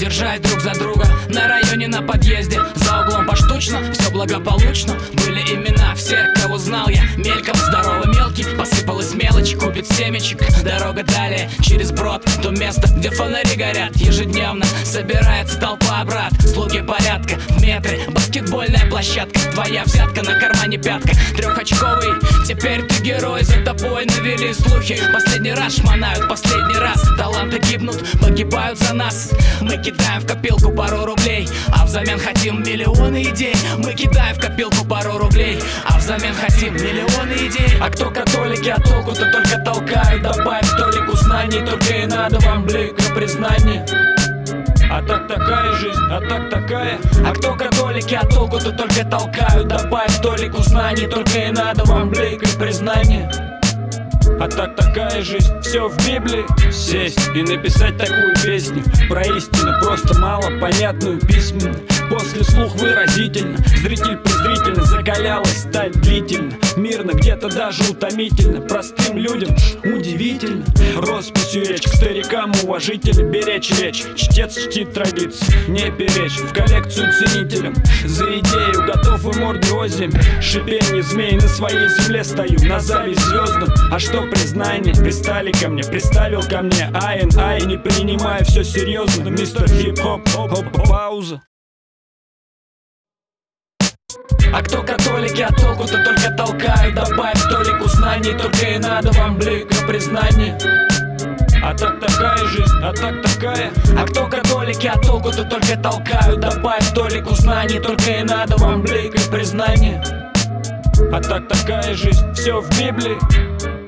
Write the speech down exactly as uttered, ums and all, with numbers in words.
держась друг за друга. На районе, на подъезде, за углом поштучно, все благополучно. Были имена всех, кого знал я мельком. Здорово мелкий, посыпалась мелочь, купит семечек. Дорога далее, через брод, то место, где фонари горят. Ежедневно собирается толпа, брат. Слуги порядка в метре, баскетбольная площадка. Твоя взятка на кармане пятка. Трехочковый, теперь ты герой. За тобой навели слухи. Последний раз шмонают, последний раз. Таланты гибнут, погибают за нас. Мы кидаем в копилку пару рублей, а взамен хотим миллионы идей. Мы кидаем в копилку пару рублей, а взамен хотим миллионы идей. А кто католики, а толку-то только толкают. Добавь толику знаний, только и надо вам блика признания. А так такая жизнь, а так такая. А кто католики, а толку-то только толкают. Добавь толику знаний, только и надо вам блика признания. А так такая жизнь, все в Библии. Сесть и написать такую песню про истину, просто мало понятную письменно. После слух выразительно, зритель презрительно. Закалялась сталь длительно, мирно, где-то даже утомительно. Простым людям удивительно. Росписью речь, к старикам уважительно. Беречь речь, чтец чтит традиции, не перечь. В коллекцию ценителям, за идею готов и мордиозем. Шипенье змей, на своей земле стою, на зависть звездам. А что признание? Пристали ко мне, приставил ко мне ай эн ай. Не принимая все серьезно, мистер хип-хоп, хоп, пауза. А кто католики, а толку-то только толкают. Добавь толику знаний, только и надо вам блика признания. А так такая жизнь, а так такая. А кто католики, а толку-то только толкают. Добавь толику знаний, только и надо вам блика признания. А так такая жизнь, все в Библии.